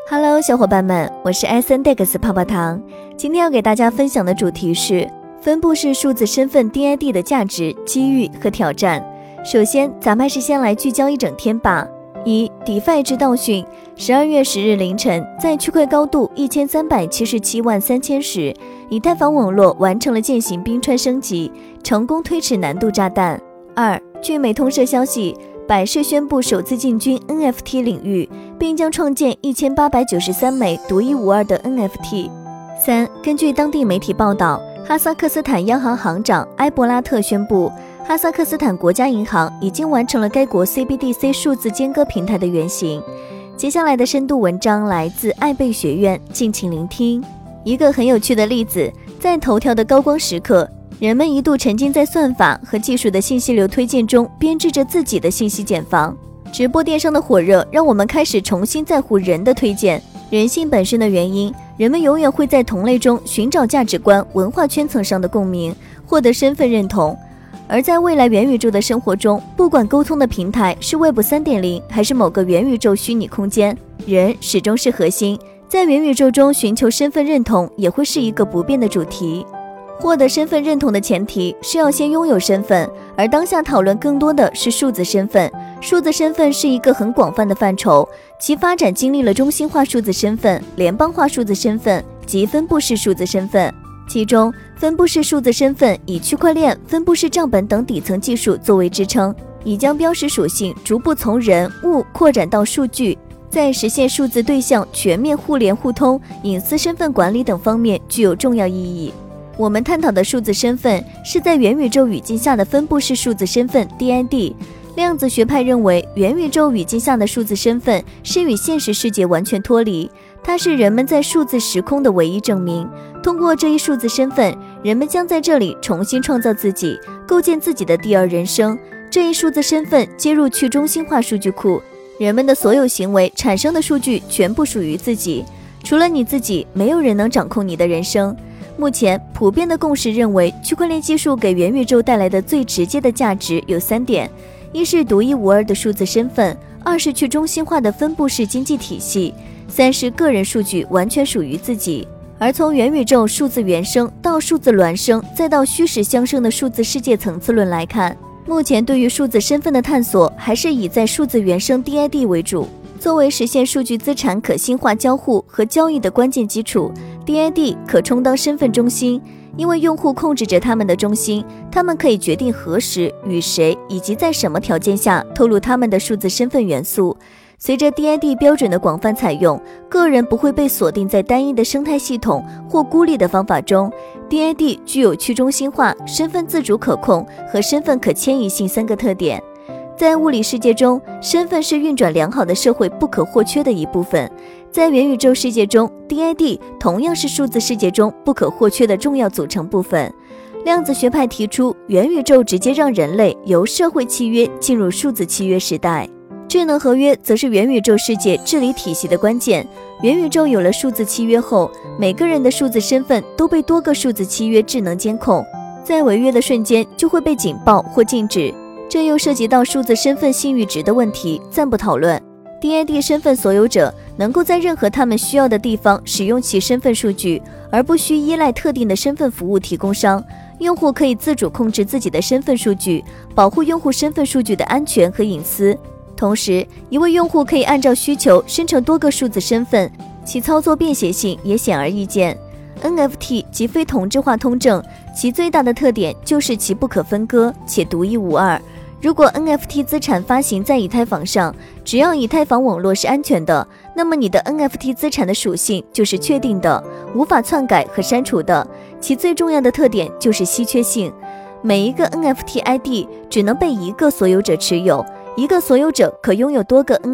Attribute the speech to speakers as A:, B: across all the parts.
A: Hello， 小伙伴们，我是 SNDEX 泡泡糖。今天要给大家分享的主题是分布式数字身份 DID 的价值、机遇和挑战。首先，咱们还是先来聚焦一整天吧。DeFi 之道讯，12月10日凌晨，在区块高度1377万3000时，以太坊网络完成了践行冰川升级，成功推迟难度炸弹。据美通社消息，百世宣布首次进军 NFT 领域，并将创建1893枚独一无二的 NFT。根据当地媒体报道，哈萨克斯坦央行行长埃博拉特宣布，哈萨克斯坦国家银行已经完成了该国 CBDC 数字间隔平台的原型。接下来的深度文章来自艾贝学院，敬请聆听。一个很有趣的例子，在头条的高光时刻，人们一度沉浸在算法和技术的信息流推荐中，编织着自己的信息茧房。直播电商的火热让我们开始重新在乎人的推荐。人性本身的原因，人们永远会在同类中寻找价值观、文化圈层上的共鸣，获得身份认同。而在未来元宇宙的生活中，不管沟通的平台是 Web 3.0 还是某个元宇宙虚拟空间，人始终是核心。在元宇宙中寻求身份认同也会是一个不变的主题。获得身份认同的前提是要先拥有身份，而当下讨论更多的是数字身份。数字身份是一个很广泛的范畴，其发展经历了中心化数字身份、联邦化数字身份及分布式数字身份。其中，分布式数字身份以区块链、分布式账本等底层技术作为支撑，以将标识属性逐步从人物扩展到数据，在实现数字对象全面互联互通、隐私身份管理等方面具有重要意义。我们探讨的数字身份是在元宇宙语境下的分布式数字身份 DID。量子学派认为，元宇宙语境下的数字身份是与现实世界完全脱离，它是人们在数字时空的唯一证明。通过这一数字身份，人们将在这里重新创造自己，构建自己的第二人生。这一数字身份接入去中心化数据库，人们的所有行为产生的数据全部属于自己，除了你自己，没有人能掌控你的人生。目前普遍的共识认为，区块链技术给元宇宙带来的最直接的价值有3点：一是独一无二的数字身份，2是去中心化的分布式经济体系，3是个人数据完全属于自己。而从元宇宙数字原生到数字孪生，再到虚实相生的数字世界层次论来看，目前对于数字身份的探索还是以在数字原生 DID 为主。作为实现数据资产可信化交互和交易的关键基础， DID 可充当身份中心，因为用户控制着他们的中心，他们可以决定何时、与谁以及在什么条件下透露他们的数字身份元素。随着 DID 标准的广泛采用，个人不会被锁定在单一的生态系统或孤立的方法中。DID 具有去中心化、身份自主可控和身份可迁移性3个特点。在物理世界中，身份是运转良好的社会不可或缺的一部分。在元宇宙世界中， DID 同样是数字世界中不可或缺的重要组成部分。量子学派提出，元宇宙直接让人类由社会契约进入数字契约时代。智能合约则是元宇宙世界治理体系的关键。元宇宙有了数字契约后，每个人的数字身份都被多个数字契约智能监控，在违约的瞬间就会被警报或禁止。这又涉及到数字身份信誉值的问题，暂不讨论。DID 身份所有者能够在任何他们需要的地方使用其身份数据，而不需依赖特定的身份服务提供商。用户可以自主控制自己的身份数据，保护用户身份数据的安全和隐私。同时，一位用户可以按照需求生成多个数字身份，其操作便携性也显而易见。NFT 即非同质化通证，其最大的特点就是其不可分割且独一无二。如果 NFT 资产发行在以太坊上，只要以太坊网络是安全的，那么你的 NFT 资产的属性就是确定的，无法篡改和删除的。其最重要的特点就是稀缺性，每一个 NFT ID 只能被一个所有者持有，一个所有者可拥有多个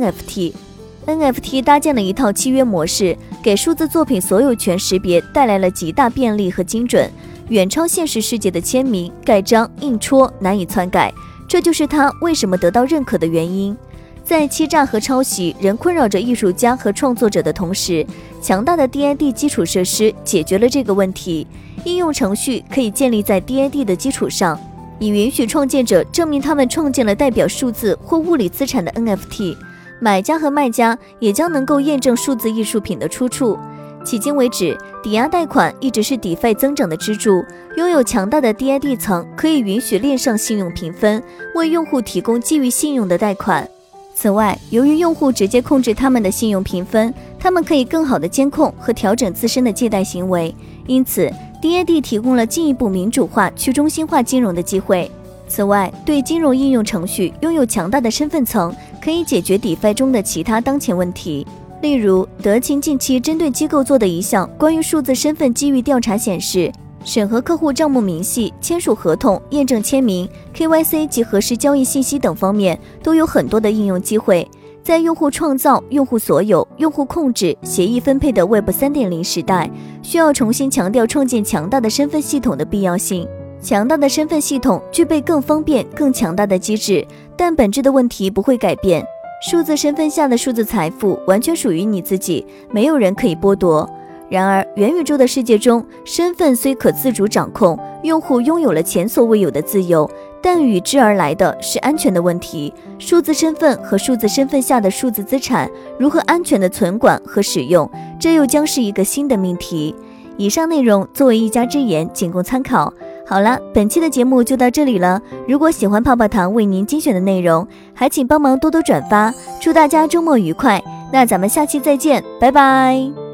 A: NFT。NFT 搭建了一套契约模式，给数字作品所有权识别带来了极大便利和精准，远超现实世界的签名、盖章、印戳，难以篡改。这就是它为什么得到认可的原因。在欺诈和抄袭仍困扰着艺术家和创作者的同时，强大的 DID 基础设施解决了这个问题。应用程序可以建立在 DID 的基础上，以允许创建者证明他们创建了代表数字或物理资产的 NFT。 买家和卖家也将能够验证数字艺术品的出处。迄今为止，抵押贷款一直是 DeFi 增长的支柱。拥有强大的 DID 层，可以允许链上信用评分，为用户提供基于信用的贷款。此外，由于用户直接控制他们的信用评分，他们可以更好地监控和调整自身的借贷行为。因此 ，DID 提供了进一步民主化、去中心化金融的机会。此外，对金融应用程序拥有强大的身份层，可以解决 DeFi 中的其他当前问题。例如，德勤近期针对机构做的一项关于数字身份机遇调查显示，审核客户账目明细、签署合同、验证签名、KYC 及核实交易信息等方面都有很多的应用机会。在用户创造、用户所有、用户控制、协议分配的 Web 3.0 时代，需要重新强调创建强大的身份系统的必要性。强大的身份系统具备更方便、更强大的机制，但本质的问题不会改变。数字身份下的数字财富完全属于你自己，没有人可以剥夺。然而，元宇宙的世界中，身份虽可自主掌控，用户拥有了前所未有的自由，但与之而来的是安全的问题。数字身份和数字身份下的数字资产如何安全的存管和使用，这又将是一个新的命题。以上内容作为一家之言，仅供参考。好了，本期的节目就到这里了。如果喜欢泡泡糖为您精选的内容，还请帮忙多多转发。祝大家周末愉快，那咱们下期再见，拜拜。